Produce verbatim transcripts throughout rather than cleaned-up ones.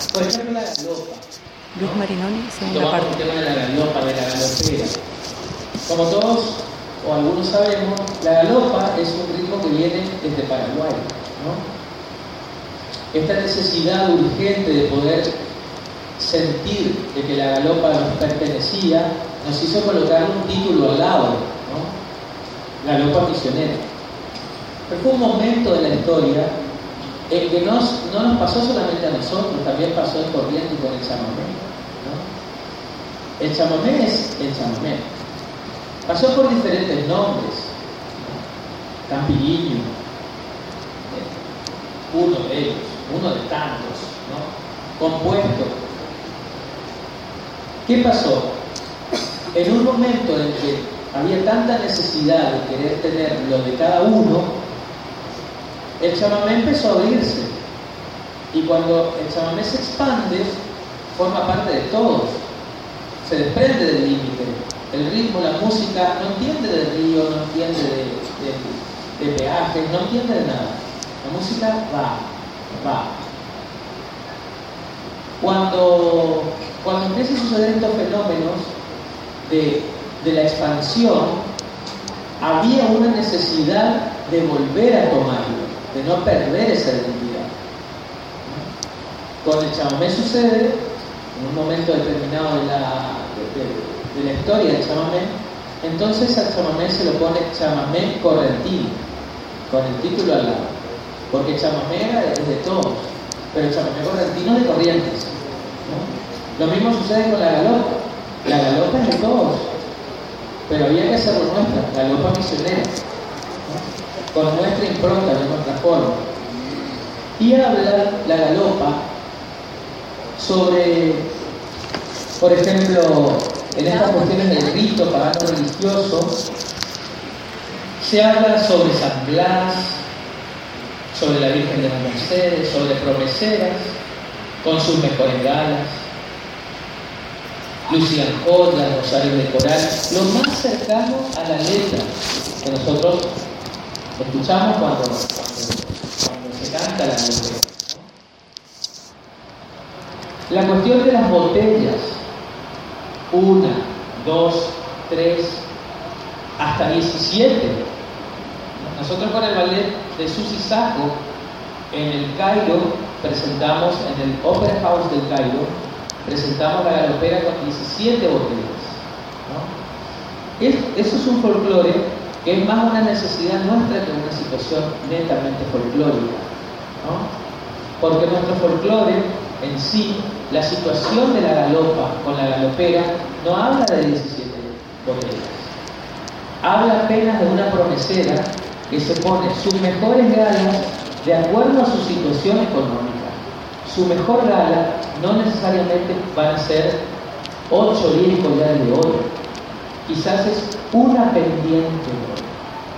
Por ejemplo, la galopa. Luz Marinoni, segunda Tomamos parte. el tema de la galopa, de la galopera. Como todos o algunos sabemos, la galopa es un ritmo que viene desde Paraguay, ¿no? Esta necesidad urgente de poder sentir de que la galopa nos pertenecía nos hizo colocar un título al lado, ¿no? Galopa misionera. Pero fue un momento de la historia en que nos, no nos pasó solamente a nosotros, también pasó en Corrientes y con el chamamé, ¿no? El chamamé es el chamamé. Pasó por diferentes nombres, ¿no? Campiguinho, eh, uno de ellos, uno de tantos, ¿no? Compuesto. ¿Qué pasó? En un momento en que había tanta necesidad de querer tener lo de cada uno, el chamamé empezó a abrirse. Y cuando el chamamé se expande, forma parte de todos. Se desprende del límite. El ritmo, la música, no entiende de río, no entiende de, de, de peajes, no entiende de nada. La música va, va. Cuando, cuando empiezan a suceder estos fenómenos de, de la expansión, había una necesidad de volver a tomarlo, de no perder esa identidad. Con el chamamé sucede, en un momento determinado de la, de, de, de la historia del chamamé, entonces al chamamé se lo pone chamamé correntino, con el título al lado, porque el chamamé era de, de todos, pero el chamamé correntino es de Corrientes, ¿no? Lo mismo sucede con la galopa. La galopa es de todos, pero había que hacerlo nuestra, galopa misionera, ¿no? Con nuestra impronta, de nuestra forma. Y habla la galopa sobre, por ejemplo, en estas cuestiones del rito pagano religioso, se habla sobre San Blas, sobre la Virgen de las Mercedes, sobre promeseras, con sus mejores galas, lucían joyas, rosarios de coral, lo más cercano a la letra que nosotros escuchamos cuando, cuando, cuando se canta la letra. La cuestión de las botellas, una, dos, tres, hasta diecisiete. Nosotros con el ballet de Susi Sacco en el Cairo presentamos, en el Opera House del Cairo, presentamos la galopera con diecisiete botellas, ¿no? Es, eso es un folclore que es más una necesidad nuestra que una situación netamente folclórica, ¿no? Porque nuestro folclore en sí, la situación de la galopa con la galopera no habla de diecisiete botellas, habla apenas de una promesera que se pone sus mejores galas de acuerdo a su situación económica. Su mejor gala no necesariamente van a ser ocho o diez collares de oro, quizás es una pendiente de oro,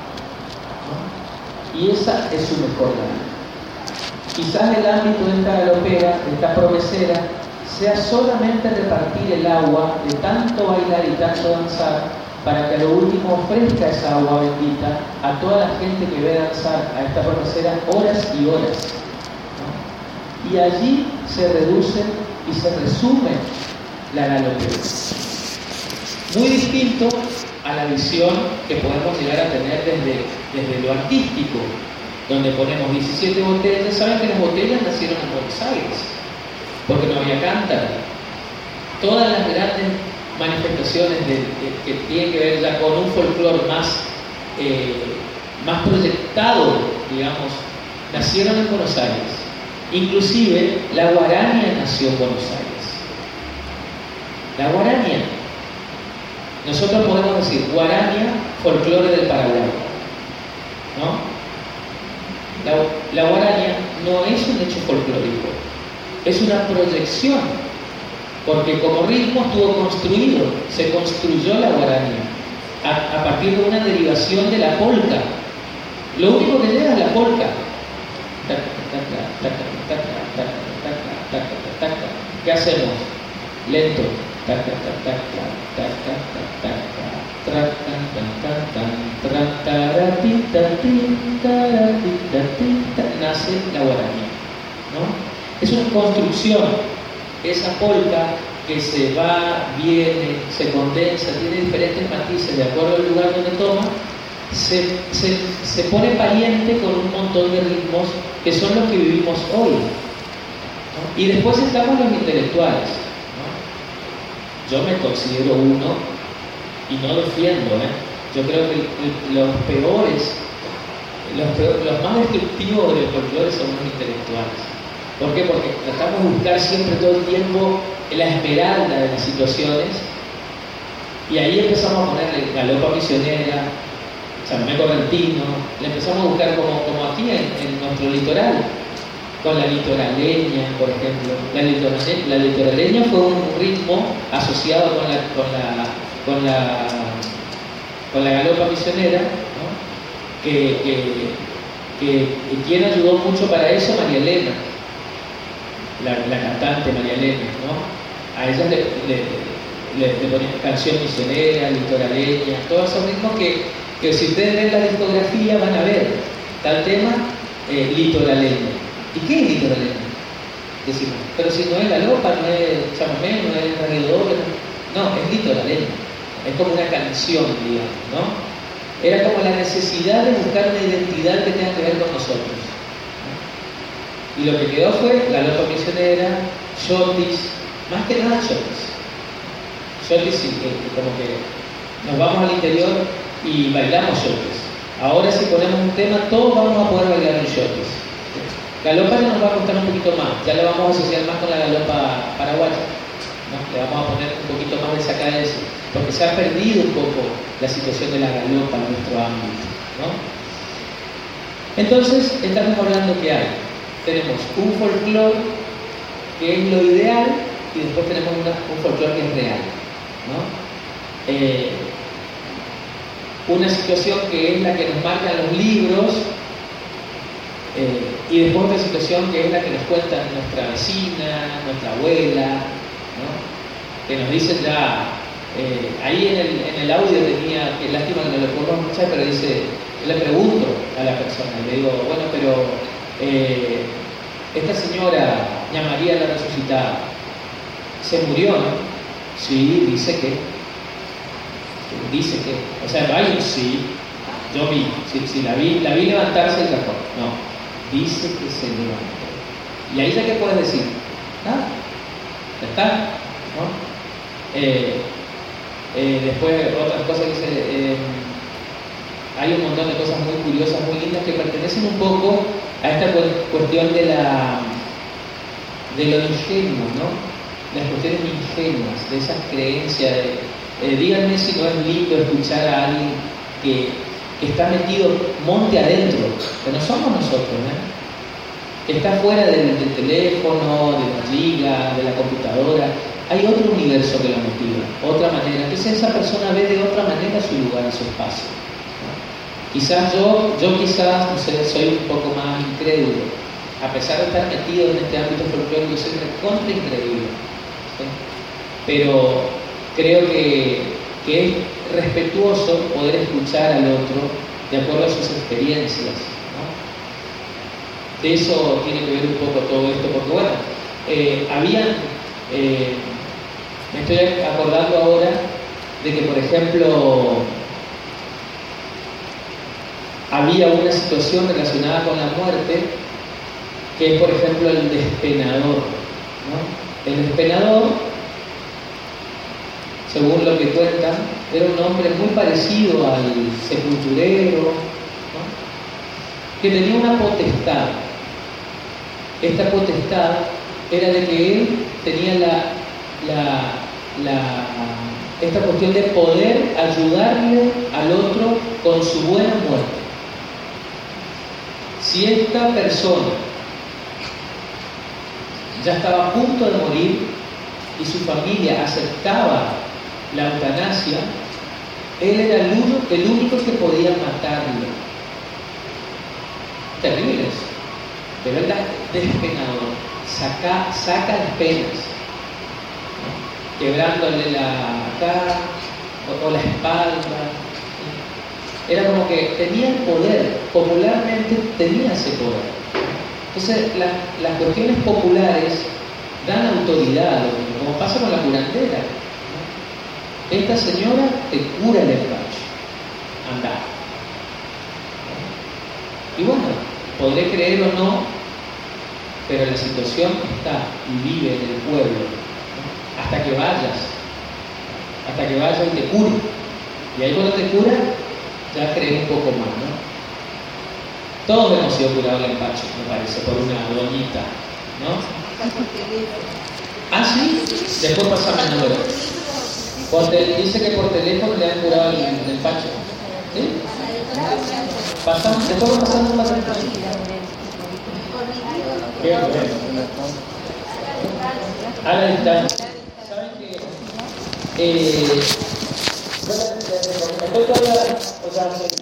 ¿no? Y esa es su mejor gala. Quizás el ámbito de esta galopera, de esta promesera, sea solamente repartir el agua de tanto bailar y tanto danzar, para que a lo último ofrezca esa agua bendita a toda la gente que ve danzar a esta promesera horas y horas, ¿no? Y allí se reduce y se resume la galopera. Muy distinto a la visión que podemos llegar a tener desde, desde lo artístico, donde ponemos diecisiete botellas. Saben que las botellas nacieron en Buenos Aires, porque no había cántaro. Todas las grandes manifestaciones de, de, que tienen que ver ya con un folclore más, eh, más proyectado, digamos, nacieron en Buenos Aires. Inclusive la guarania nació en Buenos Aires. La guarania. Nosotros podemos decir guarania, folclore del Paraguay, ¿no? La, la guarania no es un hecho folclórico, es una proyección, porque como ritmo estuvo construido, se construyó la guarania a, a partir de una derivación de la polca. Lo único que llega es la polca. ¿Qué hacemos? Lento. Nace la guarania, ¿no? Es una construcción esa polka que se va, viene, se condensa, tiene diferentes matices de acuerdo al lugar donde toma, se, se, se pone pariente con un montón de ritmos que son los que vivimos hoy, ¿no? Y después estamos los intelectuales, ¿no? Yo me considero uno y no defiendo, ¿eh? Yo creo que los peores, los, peor, los más destructivos del folclore son los intelectuales. ¿Por qué? Porque tratamos de buscar siempre todo el tiempo la esmeralda de las situaciones y ahí empezamos a ponerle galopa misionera, chamamé correntino, le empezamos a buscar como, como aquí en, en nuestro litoral, con la litoraleña, por ejemplo. La litoraleña, la litoraleña fue un ritmo asociado con la, con la, con la, con la galopa misionera, ¿no? que, que, que, que quien ayudó mucho para eso, María Elena, la, la cantante María Elena, ¿no? A ella le, le, le, le ponían canción misionera, litoraleña, todos esos ritmos que, que si ustedes ven la discografía van a ver tal tema, eh, litoraleña. ¿Y qué es litoraleña? Decimos, pero si no es galopa, no es chamamé, no es reggaetón, no, es litoraleña. Es como una canción, digamos, ¿no? Era como la necesidad de buscar una identidad que tenga que ver con nosotros, ¿no? Y lo que quedó fue galopa misionera, shotis, más que nada shotis. Shotis, sí, que, que como que nos vamos al interior y bailamos shotis. Ahora si ponemos un tema, todos vamos a poder bailar en shotis. Galopa ya nos va a costar un poquito más, ya le vamos a asociar más con la galopa paraguaya, ¿no? Le vamos a poner un poquito más de esa cadencia, porque se ha perdido un poco la situación de la galopa en nuestro ámbito, ¿no? Entonces, estamos hablando que hay, tenemos un folclore que es lo ideal y después tenemos una, un folclore que es real, ¿no? Eh, una situación que es la que nos marcan los libros, eh, y después otra situación que es la que nos cuenta nuestra vecina, nuestra abuela, ¿no? Que nos dicen ya, eh, ahí en el, en el audio tenía, que lástima que no lo puedo escuchar, pero dice, yo le pregunto a la persona, y le digo, bueno, pero eh, esta señora, ña María la Resucitada, se murió, ¿no? Sí, dice que, dice que, o sea, hay un sí, yo vi, sí, sí, la vi, la vi levantarse el cajón, no. Dice que se levantó. ¿Y ahí ya qué puedes decir? ¿Ah? ¿Ya está? ¿No? Eh, eh, después, otras cosas que se... Eh, hay un montón de cosas muy curiosas, muy lindas, que pertenecen un poco a esta cuestión de la de lo ingenuo, ¿no? Las cuestiones ingenuas, de esas creencias de... Eh, díganme si no es lindo escuchar a alguien que... que está metido monte adentro, que no somos nosotros, ¿eh? Que está fuera del, del teléfono, de la liga, de la computadora. Hay otro universo que lo motiva, otra manera. Entonces esa persona ve de otra manera su lugar y su espacio, ¿no? Quizás yo, yo quizás, no sé, soy un poco más incrédulo, a pesar de estar metido en este ámbito folclórico, soy recontra increíble, ¿sí? Pero creo que, que es respetuoso poder escuchar al otro de acuerdo a sus experiencias, ¿no? De eso tiene que ver un poco todo esto, porque bueno, eh, habían, eh, me estoy acordando ahora de que, por ejemplo, había una situación relacionada con la muerte, que es, por ejemplo, el despenador, ¿no? El despenador, según lo que cuentan, era un hombre muy parecido al sepulturero, ¿no? Que tenía una potestad. Esta potestad era de que él tenía la, la, la, esta cuestión de poder ayudarle al otro con su buena muerte. Si esta persona ya estaba a punto de morir y su familia aceptaba la eutanasia, él era el único, el único que podía matarlo. Terrible eso. Pero él era despenador, saca, saca las penas, ¿no? Quebrándole la cara o, o la espalda. Era como que tenía el poder, popularmente tenía ese poder. Entonces la, las cuestiones populares dan autoridad casualidad, como pasa con la curandera. Esta señora te cura el empacho. Andá. Y bueno, podré creer o no, pero la situación está y vive en el pueblo, ¿no? Hasta que vayas, hasta que vayas y te cure. Y ahí cuando te cura, ya crees un poco más, ¿no? Todos hemos sido curados del empacho, me parece, por una doñita, ¿no? Ah, sí, después pasame el número. Por te, dice que por teléfono le han curado el, el empacho. ¿Sí? Pasamos, después pasamos la teléfono. Bien, bien. A la distancia. ¿Saben que? Eh, bueno, estoy todavía, o sea,